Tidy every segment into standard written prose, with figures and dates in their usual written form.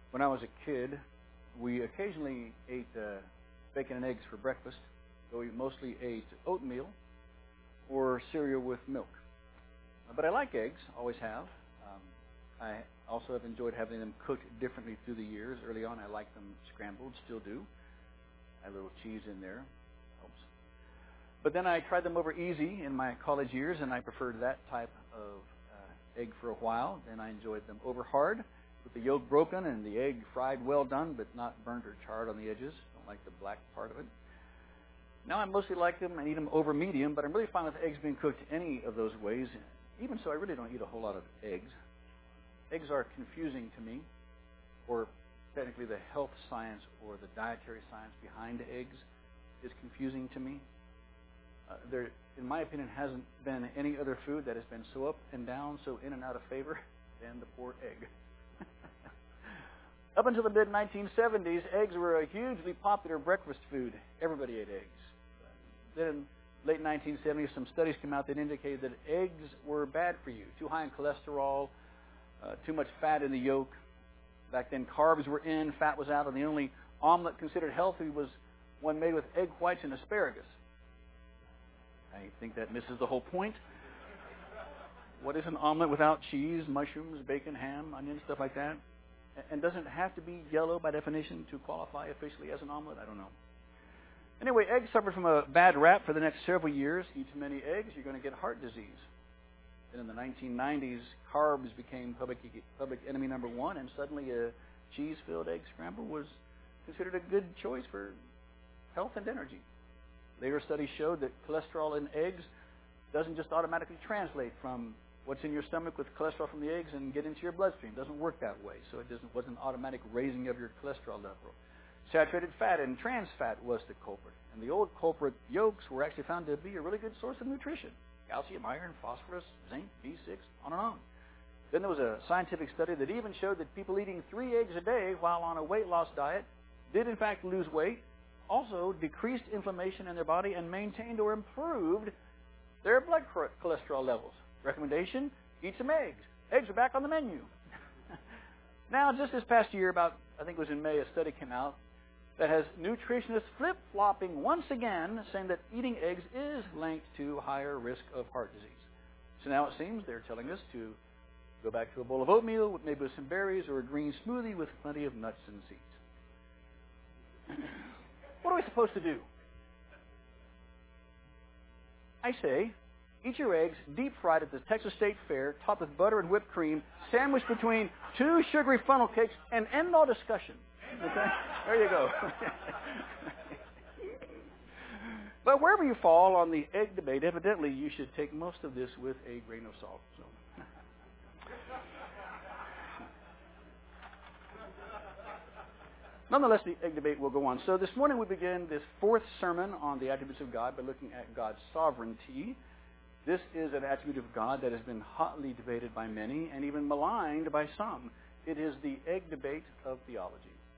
When I was a kid, we occasionally ate bacon and eggs for breakfast, though we mostly ate oatmeal or cereal with milk. But I like eggs, always have. I also have enjoyed having them cooked differently through the years. Early on, I liked them scrambled, still do. Add a little cheese in there, helps. But then I tried them over easy in my college years, and I preferred that type of egg for a while. Then I enjoyed them over hard, with the yolk broken and the egg fried well done, but not burnt or charred on the edges. Don't like the black part of it. Now I mostly like them and eat them over medium, but I'm really fine with eggs being cooked any of those ways. Even so, I really don't eat a whole lot of eggs. Eggs are confusing to me, or technically the health science or the dietary science behind eggs is confusing to me. There, in my opinion, hasn't been any other food that has been so up and down, so in and out of favor than the poor egg. Up until the mid-1970s, eggs were a hugely popular breakfast food. Everybody ate eggs. Then, late 1970s, some studies came out that indicated that eggs were bad for you. Too high in cholesterol, too much fat in the yolk. Back then, carbs were in, fat was out, and the only omelet considered healthy was one made with egg whites and asparagus. I think that misses the whole point. What is an omelet without cheese, mushrooms, bacon, ham, onions, stuff like that? And doesn't it have to be yellow by definition to qualify officially as an omelet? I don't know. Anyway, eggs suffered from a bad rap for the next several years. Eat too many eggs, you're going to get heart disease. Then in the 1990s, carbs became public enemy number one, and suddenly a cheese-filled egg scramble was considered a good choice for health and energy. Later studies showed that cholesterol in eggs doesn't just automatically translate from what's in your stomach with cholesterol from the eggs and get into your bloodstream. It doesn't work that way, so it wasn't an automatic raising of your cholesterol level. Saturated fat and trans fat was the culprit. And the old culprit yolks were actually found to be a really good source of nutrition. Calcium, iron, phosphorus, zinc, B6, on and on. Then there was a scientific study that even showed that people eating 3 eggs a day while on a weight loss diet did in fact lose weight, also decreased inflammation in their body, and maintained or improved their blood cholesterol levels. Recommendation, eat some eggs. Eggs are back on the menu. Now, just this past year, I think it was in May, a study came out that has nutritionists flip-flopping once again, saying that eating eggs is linked to higher risk of heart disease. So now it seems they're telling us to go back to a bowl of oatmeal, maybe with some berries, or a green smoothie with plenty of nuts and seeds. What are we supposed to do? I say, eat your eggs deep fried at the Texas State Fair, topped with butter and whipped cream, sandwiched between 2 sugary funnel cakes, and end all discussion. Okay? There you go. But wherever you fall on the egg debate, evidently you should take most of this with a grain of salt. So. Nonetheless, the egg debate will go on. So this morning we begin this 4th sermon on the attributes of God by looking at God's sovereignty. This is an attribute of God that has been hotly debated by many and even maligned by some. It is the egg debate of theology.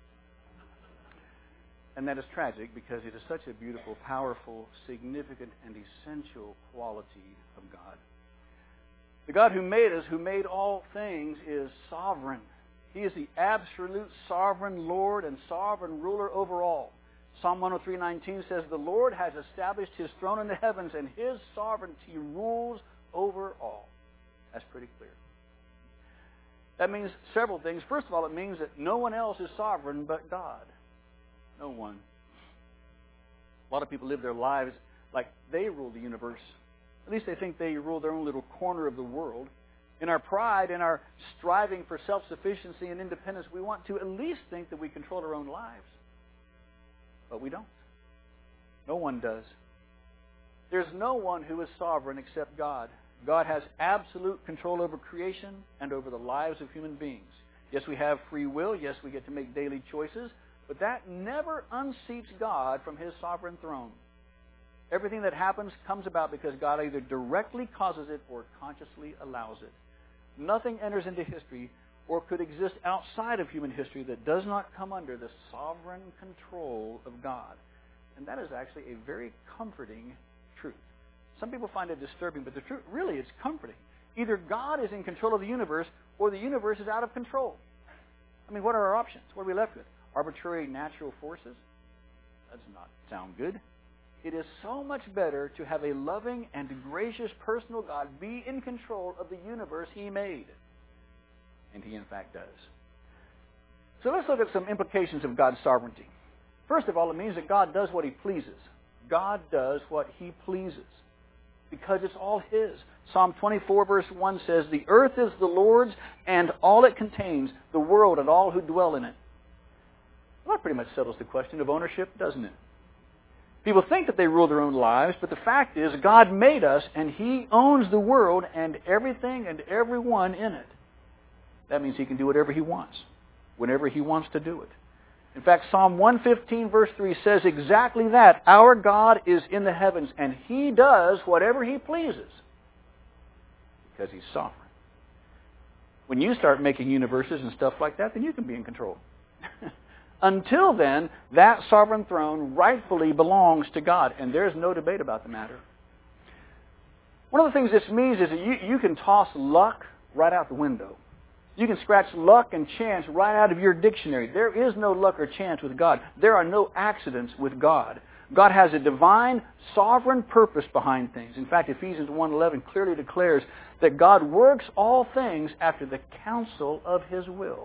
And that is tragic because it is such a beautiful, powerful, significant, and essential quality of God. The God who made us, who made all things, is sovereign. He is the absolute sovereign Lord and sovereign ruler over all. Psalm 103:19 says, "The Lord has established His throne in the heavens, and His sovereignty rules over all." That's pretty clear. That means several things. First of all, it means that no one else is sovereign but God. No one. A lot of people live their lives like they rule the universe. At least they think they rule their own little corner of the world. In our pride, in our striving for self-sufficiency and independence, we want to at least think that we control our own lives. But we don't. No one does. There's no one who is sovereign except God. God has absolute control over creation and over the lives of human beings. Yes, we have free will. Yes, we get to make daily choices. But that never unseats God from His sovereign throne. Everything that happens comes about because God either directly causes it or consciously allows it. Nothing enters into history or could exist outside of human history that does not come under the sovereign control of God. And that is actually a very comforting truth. Some people find it disturbing, but the truth, really, it's comforting. Either God is in control of the universe or the universe is out of control. I mean, what are our options? What are we left with? Arbitrary natural forces? That does not sound good. It is so much better to have a loving and gracious personal God be in control of the universe He made. And He, in fact, does. So let's look at some implications of God's sovereignty. First of all, it means that God does what He pleases. God does what He pleases because it's all His. Psalm 24, verse 1 says, "The earth is the Lord's and all it contains, the world and all who dwell in it." Well, that pretty much settles the question of ownership, doesn't it? People think that they rule their own lives, but the fact is God made us and He owns the world and everything and everyone in it. That means He can do whatever He wants, whenever He wants to do it. In fact, Psalm 115 verse 3 says exactly that. Our God is in the heavens and He does whatever He pleases because He's sovereign. When you start making universes and stuff like that, then you can be in control. Until then, that sovereign throne rightfully belongs to God, and there's no debate about the matter. One of the things this means is that you can toss luck right out the window. You can scratch luck and chance right out of your dictionary. There is no luck or chance with God. There are no accidents with God. God has a divine, sovereign purpose behind things. In fact, Ephesians 1:11 clearly declares that God works all things after the counsel of His will.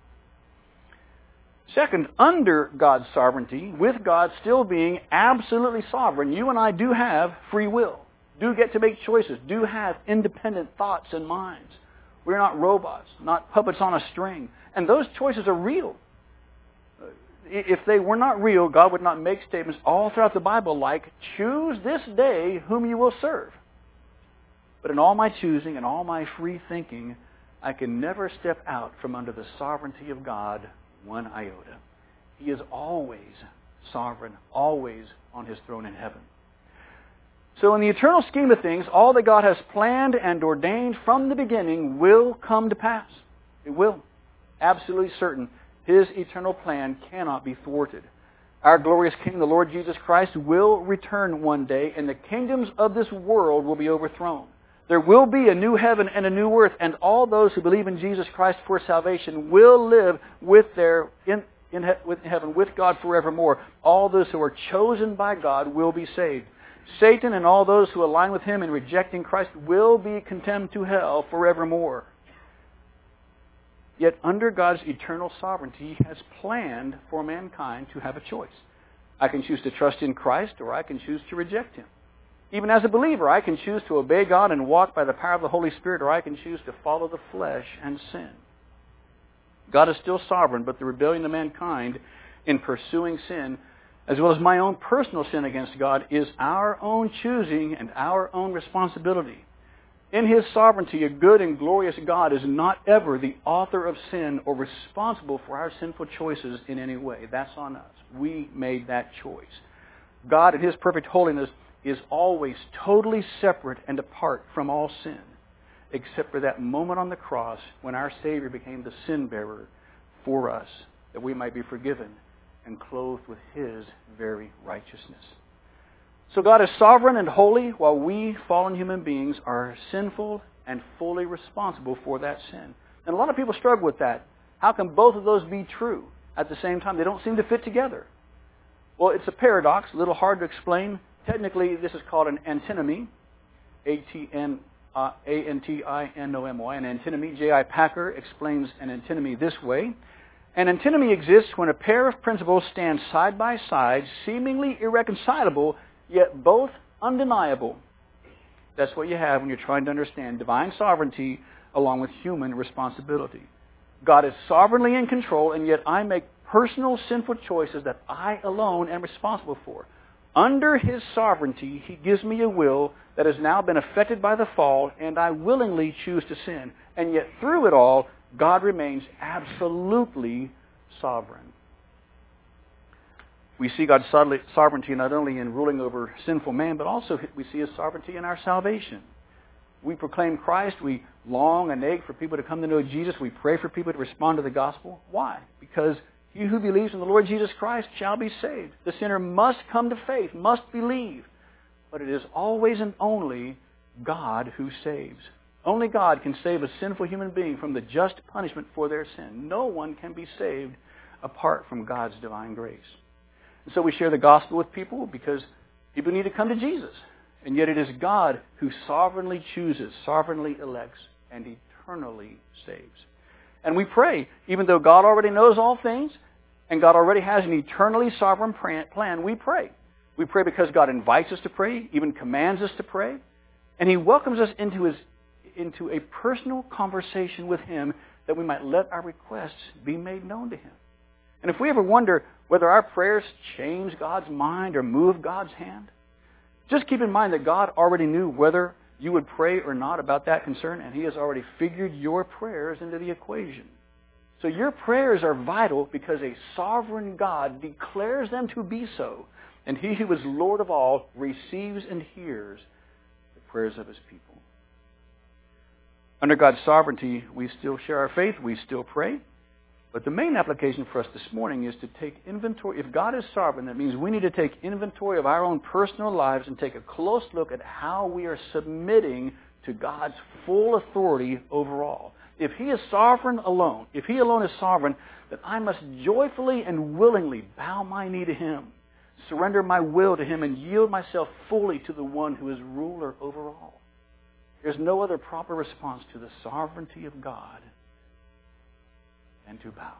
Second, under God's sovereignty, with God still being absolutely sovereign, you and I do have free will, do get to make choices, do have independent thoughts and minds. We're not robots, not puppets on a string. And those choices are real. If they were not real, God would not make statements all throughout the Bible like, "Choose this day whom you will serve." But in all my choosing and all my free thinking, I can never step out from under the sovereignty of God one iota. He is always sovereign, always on His throne in heaven. So in the eternal scheme of things, all that God has planned and ordained from the beginning will come to pass. It will. Absolutely certain. His eternal plan cannot be thwarted. Our glorious King, the Lord Jesus Christ, will return one day, and the kingdoms of this world will be overthrown. There will be a new heaven and a new earth, and all those who believe in Jesus Christ for salvation will live in heaven with God forevermore. All those who are chosen by God will be saved. Satan and all those who align with him in rejecting Christ will be condemned to hell forevermore. Yet under God's eternal sovereignty, He has planned for mankind to have a choice. I can choose to trust in Christ, or I can choose to reject Him. Even as a believer, I can choose to obey God and walk by the power of the Holy Spirit, or I can choose to follow the flesh and sin. God is still sovereign, but the rebellion of mankind in pursuing sin, as well as my own personal sin against God, is our own choosing and our own responsibility. In His sovereignty, a good and glorious God is not ever the author of sin or responsible for our sinful choices in any way. That's on us. We made that choice. God, in His perfect holiness, is always totally separate and apart from all sin, except for that moment on the cross when our Savior became the sin bearer for us, that we might be forgiven and clothed with His very righteousness. So God is sovereign and holy, while we, fallen human beings, are sinful and fully responsible for that sin. And a lot of people struggle with that. How can both of those be true at the same time? They don't seem to fit together. Well, it's a paradox, a little hard to explain. Technically, this is called an antinomy, A-N-T-I-N-O-M-Y, an antinomy. J.I. Packer explains an antinomy this way. An antinomy exists when a pair of principles stand side by side, seemingly irreconcilable, yet both undeniable. That's what you have when you're trying to understand divine sovereignty along with human responsibility. God is sovereignly in control, and yet I make personal sinful choices that I alone am responsible for. Under His sovereignty, He gives me a will that has now been affected by the fall, and I willingly choose to sin. And yet through it all, God remains absolutely sovereign. We see God's sovereignty not only in ruling over sinful man, but also we see His sovereignty in our salvation. We proclaim Christ. We long and ache for people to come to know Jesus. We pray for people to respond to the gospel. Why? Because he who believes in the Lord Jesus Christ shall be saved. The sinner must come to faith, must believe. But it is always and only God who saves. Only God can save a sinful human being from the just punishment for their sin. No one can be saved apart from God's divine grace. And so we share the gospel with people because people need to come to Jesus. And yet it is God who sovereignly chooses, sovereignly elects, and eternally saves. And we pray, even though God already knows all things, and God already has an eternally sovereign plan, we pray. We pray because God invites us to pray, even commands us to pray, and He welcomes us into a personal conversation with Him that we might let our requests be made known to Him. And if we ever wonder whether our prayers change God's mind or move God's hand, just keep in mind that God already knew whether you would pray or not about that concern, and He has already figured your prayers into the equation. So your prayers are vital because a sovereign God declares them to be so, and He who is Lord of all receives and hears the prayers of His people. Under God's sovereignty, we still share our faith, we still pray, but the main application for us this morning is to take inventory. If God is sovereign, that means we need to take inventory of our own personal lives and take a close look at how we are submitting to God's full authority overall. If He is sovereign alone, if He alone is sovereign, then I must joyfully and willingly bow my knee to Him, surrender my will to Him, and yield myself fully to the one who is ruler over all. There's no other proper response to the sovereignty of God than to bow.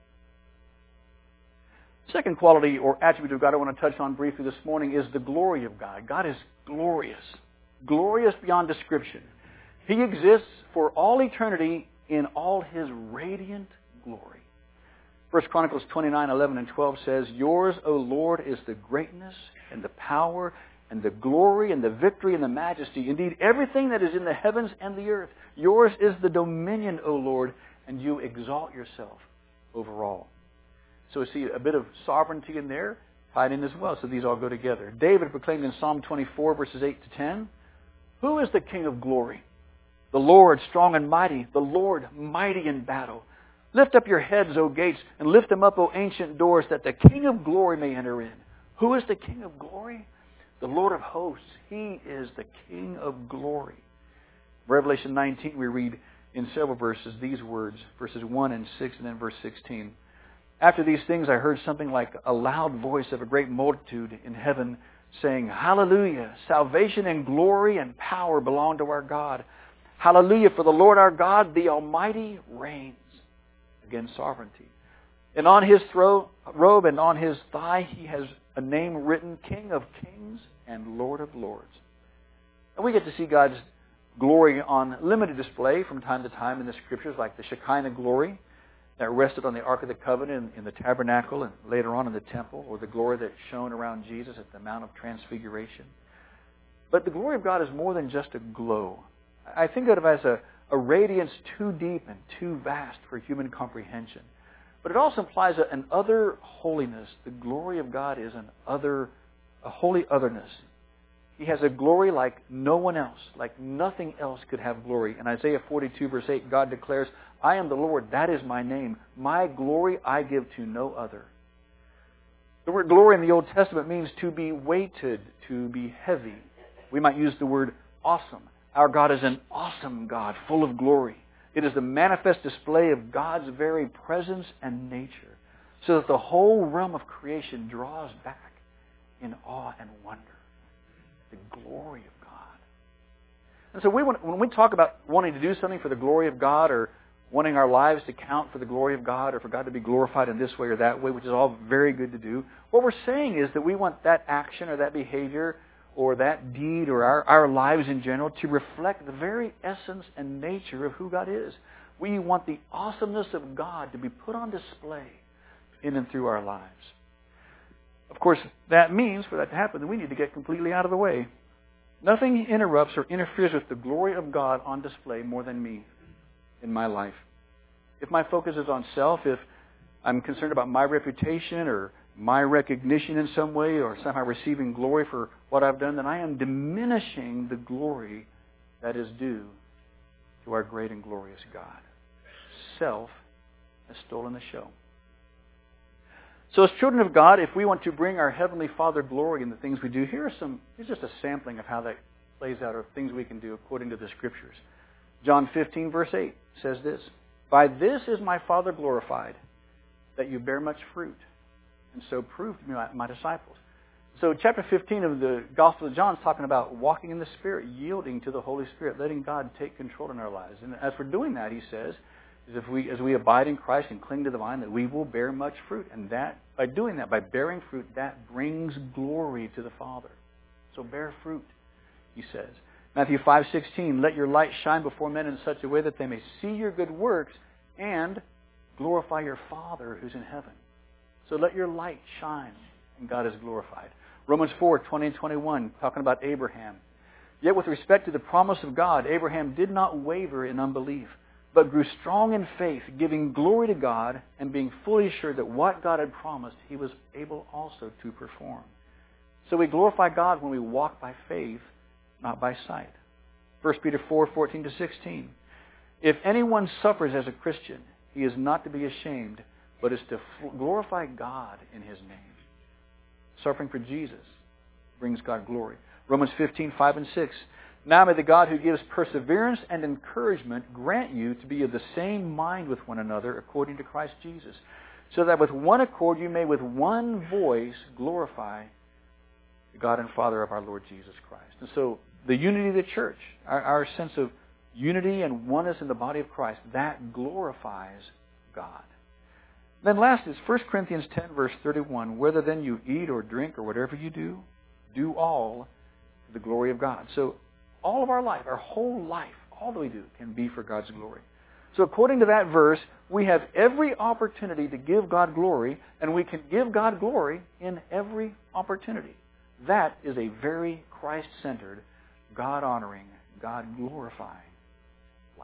Second quality or attribute of God I want to touch on briefly this morning is the glory of God. God is glorious, glorious beyond description. He exists for all eternity in all His radiant glory. 1 Chronicles 29:11 and 12 says, "Yours, O Lord, is the greatness and the power and the glory and the victory and the majesty. Indeed, everything that is in the heavens and the earth. Yours is the dominion, O Lord, and you exalt yourself over all." So we see a bit of sovereignty in there tied in as well. So these all go together. David proclaimed in Psalm 24, verses 8 to 10, "Who is the King of glory? The Lord strong and mighty, the Lord mighty in battle. Lift up your heads, O gates, and lift them up, O ancient doors, that the King of glory may enter in." Who is the King of glory? The Lord of hosts. He is the King of glory. Revelation 19, we read in several verses these words, verses 1 and 6, and then verse 16. "After these things I heard something like a loud voice of a great multitude in heaven saying, 'Hallelujah! Salvation and glory and power belong to our God. Hallelujah! For the Lord our God, the Almighty, reigns.'" Again, sovereignty. "And on His robe and on His thigh He has a name written, King of Kings and Lord of Lords." And we get to see God's glory on limited display from time to time in the Scriptures, like the Shekinah glory that rested on the Ark of the Covenant in the tabernacle and later on in the temple, or the glory that shone around Jesus at the Mount of Transfiguration. But the glory of God is more than just a glow. I think of it as a radiance too deep and too vast for human comprehension. But it also implies an other holiness. The glory of God is a holy otherness. He has a glory like no one else, like nothing else could have glory. In Isaiah 42, verse 8, God declares, "I am the Lord, that is my name. My glory I give to no other." The word glory in the Old Testament means to be weighted, to be heavy. We might use the word awesome. Our God is an awesome God, full of glory. It is the manifest display of God's very presence and nature, so that the whole realm of creation draws back in awe and wonder. The glory of God. And so when we talk about wanting to do something for the glory of God, or wanting our lives to count for the glory of God, or for God to be glorified in this way or that way, which is all very good to do, what we're saying is that we want that action or that behavior or that deed or our lives in general to reflect the very essence and nature of who God is. We want the awesomeness of God to be put on display in and through our lives. Of course, that means for that to happen, that we need to get completely out of the way. Nothing interrupts or interferes with the glory of God on display more than me in my life. If my focus is on self, if I'm concerned about my reputation or my recognition in some way, or somehow receiving glory for what I've done, then I am diminishing the glory that is due to our great and glorious God. Self has stolen the show. So as children of God, if we want to bring our Heavenly Father glory in the things we do, here's just a sampling of how that plays out, or things we can do according to the Scriptures. John 15, verse 8 says this, "By this is my Father glorified, that you bear much fruit, and so prove to be my disciples." So chapter 15 of the Gospel of John is talking about walking in the Spirit, yielding to the Holy Spirit, letting God take control in our lives. And as we're doing that, he says, is as we abide in Christ and cling to the vine, that we will bear much fruit. And that, by doing that, by bearing fruit, that brings glory to the Father. So bear fruit, he says. Matthew 5:16, "Let your light shine before men in such a way that they may see your good works and glorify your Father who's in heaven." So let your light shine, and God is glorified. Romans 4:20 and 21, talking about Abraham. "Yet with respect to the promise of God, Abraham did not waver in unbelief, but grew strong in faith, giving glory to God and being fully assured that what God had promised, he was able also to perform." So we glorify God when we walk by faith, not by sight. 1 Peter 4:14 to 16. "If anyone suffers as a Christian, he is not to be ashamed, but is to glorify God in his name." Suffering for Jesus brings God glory. Romans 15:5 and 6. "Now may the God who gives perseverance and encouragement grant you to be of the same mind with one another according to Christ Jesus, so that with one accord you may with one voice glorify the God and Father of our Lord Jesus Christ." And so the unity of the church, our sense of unity and oneness in the body of Christ, that glorifies God. Then last is 1 Corinthians 10, verse 31. "Whether then you eat or drink or whatever you do, do all to the glory of God." So all of our life, our whole life, all that we do can be for God's glory. So according to that verse, we have every opportunity to give God glory, and we can give God glory in every opportunity. That is a very Christ-centered, God-honoring, God-glorifying life.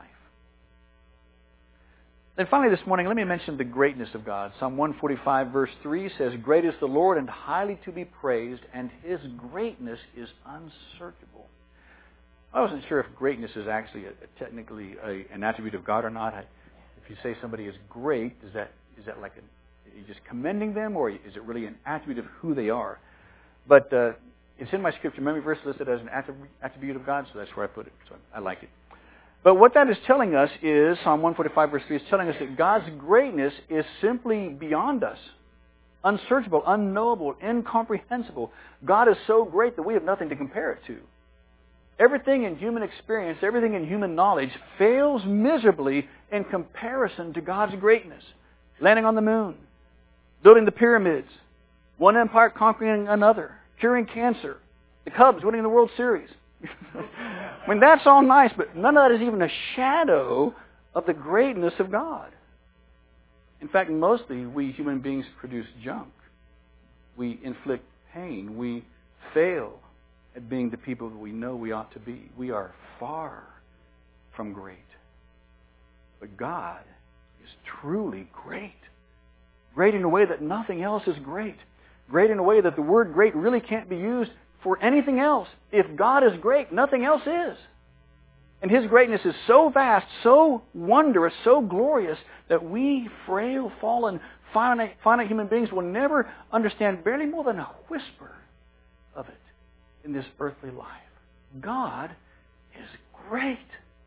Then finally this morning, let me mention the greatness of God. Psalm 145, verse 3 says, "Great is the Lord and highly to be praised, and His greatness is unsearchable." I wasn't sure if greatness is actually technically an attribute of God or not. If you say somebody is great, is that like are you just commending them, or is it really an attribute of who they are? But it's in my scripture memory verse listed as an attribute of God, so that's where I put it. So I like it. But what that is telling us is, Psalm 145 verse 3 is telling us that God's greatness is simply beyond us. Unsearchable, unknowable, incomprehensible. God is so great that we have nothing to compare it to. Everything in human experience, everything in human knowledge fails miserably in comparison to God's greatness. Landing on the moon, building the pyramids, one empire conquering another, curing cancer, the Cubs winning the World Series. I mean, that's all nice, but none of that is even a shadow of the greatness of God. In fact, mostly we human beings produce junk. We inflict pain. We fail at being the people that we know we ought to be. We are far from great. But God is truly great. Great in a way that nothing else is great. Great in a way that the word great really can't be used for anything else. If God is great, nothing else is. And His greatness is so vast, so wondrous, so glorious, that we frail, fallen, finite human beings will never understand barely more than a whisper of it in this earthly life. God is great.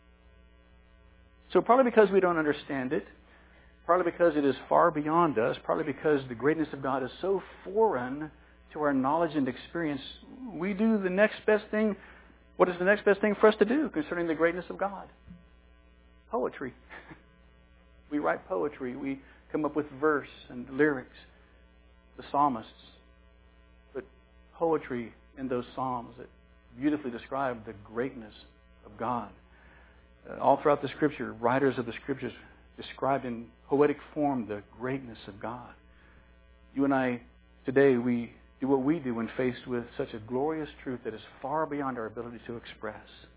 So probably because we don't understand it, probably because it is far beyond us, probably because the greatness of God is so foreign to our knowledge and experience, we do the next best thing. What is the next best thing for us to do concerning the greatness of God? Poetry. We write poetry. We come up with verse and lyrics. The psalmists put poetry in those psalms that beautifully describe the greatness of God. All throughout the Scripture, writers of the Scriptures describe in poetic form the greatness of God. You and I, today, we do what we do when faced with such a glorious truth that is far beyond our ability to express.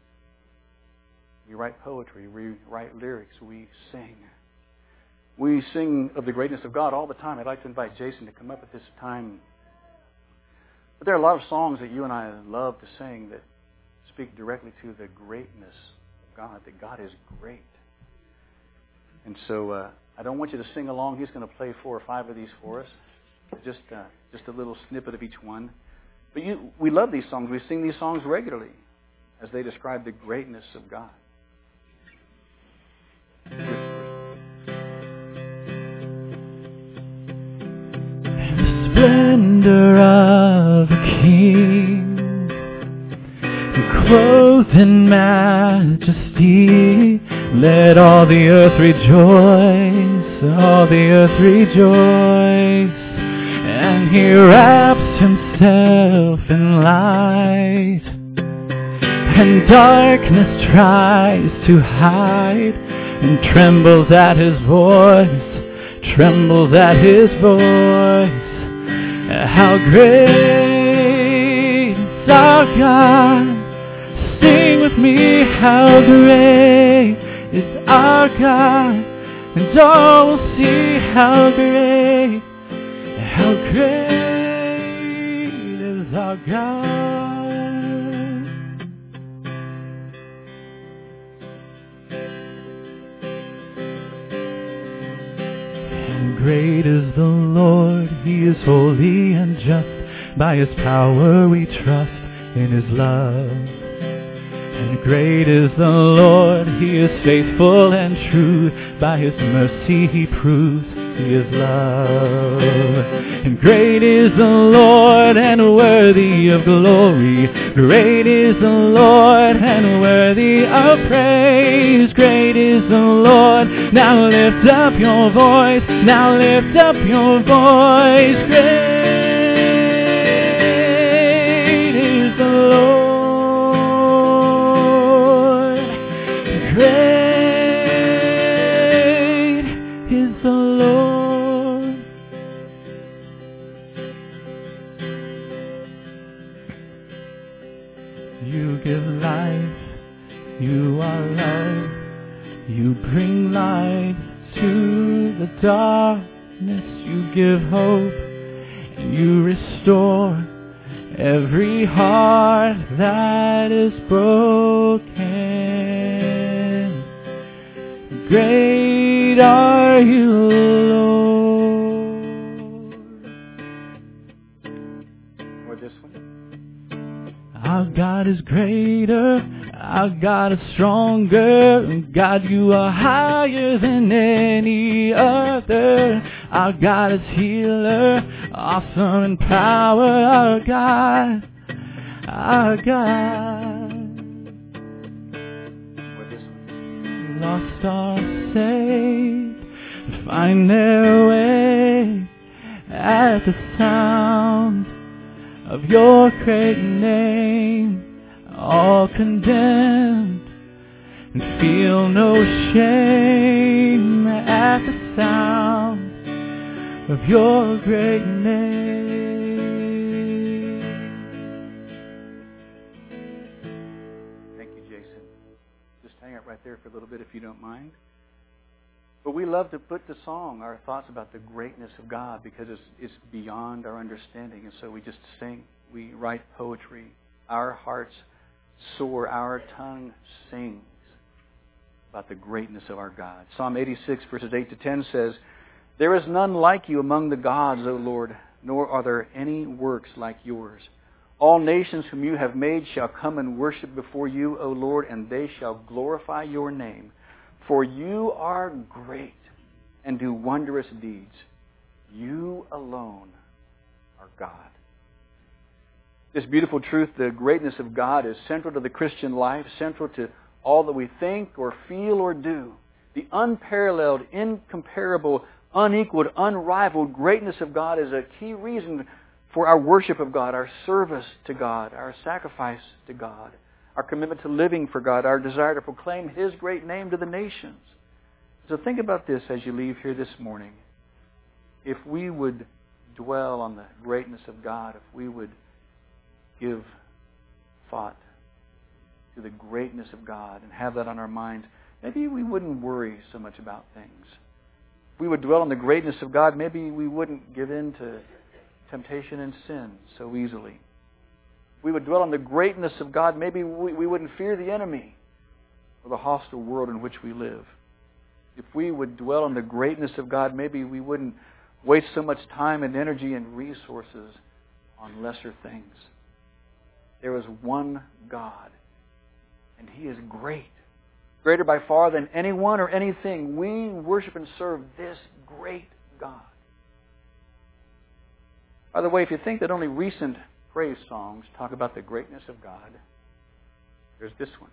We write poetry, we write lyrics, we sing. We sing of the greatness of God all the time. I'd like to invite Jason to come up at this time. But there are a lot of songs that you and I love to sing that speak directly to the greatness of God, that God is great. And so I don't want you to sing along. He's going to play 4 or 5 of these for us. Just a little snippet of each one. But we love these songs. We sing these songs regularly as they describe the greatness of God. splendor of a king, clothed in majesty. Let all the earth rejoice, all the earth rejoice. And he wraps himself in light, and darkness tries to hide, and trembles at his voice, trembles at his voice. How great is our God! Sing with me, how great is our God, and all will see how great is our God. And great is the Lord, he is holy and just. By his power we trust, in his love. And great is the Lord, he is faithful and true. By his mercy he proves he is love. And great is the Lord and worthy of glory. Great is the Lord and worthy of praise. Great is the Lord. Now lift up your voice. Now lift up your voice. Great is the Lord. Great is the Lord. You give life, you are love. You bring light to the darkness. You give hope, and you restore every heart that is broken. Great are you, Lord. Or this one. Our God is greater, our God is stronger. God, you are higher than any other. Our God is healer, awesome in power. Our God, our God. Lost are saved, find their way at the sound of your great name. All condemned and feel no shame at the sound of your great name. Thank you, Jason. Just hang out right there for a little bit if you don't mind. But we love to put to song our thoughts about the greatness of God because it's beyond our understanding. And so we just sing. We write poetry. Our hearts soar. Our tongue sings about the greatness of our God. Psalm 86, verses 8 to 10 says, "There is none like you among the gods, O Lord, nor are there any works like yours. All nations whom you have made shall come and worship before you, O Lord, and they shall glorify your name. For you are great and do wondrous deeds. You alone are God." This beautiful truth, the greatness of God, is central to the Christian life, central to all that we think or feel or do. The unparalleled, incomparable, unequaled, unrivaled greatness of God is a key reason for our worship of God, our service to God, our sacrifice to God, our commitment to living for God, our desire to proclaim His great name to the nations. So think about this as you leave here this morning. If we would dwell on the greatness of God, if we would give thought to the greatness of God and have that on our minds, maybe we wouldn't worry so much about things. If we would dwell on the greatness of God, maybe we wouldn't give in to temptation and sin so easily. If we would dwell on the greatness of God, maybe we wouldn't fear the enemy or the hostile world in which we live. If we would dwell on the greatness of God, maybe we wouldn't waste so much time and energy and resources on lesser things. There is one God, and He is great. Greater by far than anyone or anything. We worship and serve this great God. By the way, if you think that only recent praise songs talk about the greatness of God, there's this one.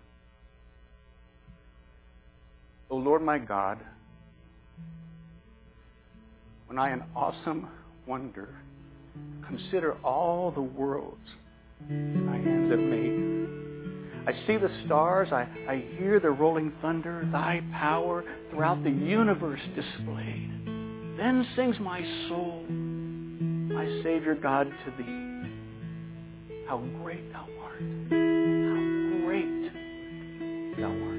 O Lord my God, when I in awesome wonder consider all the worlds thy hands have made, I see the stars, I hear the rolling thunder, thy power throughout the universe displayed. Then sings my soul, my Savior God, to thee. How great thou art. How great thou art.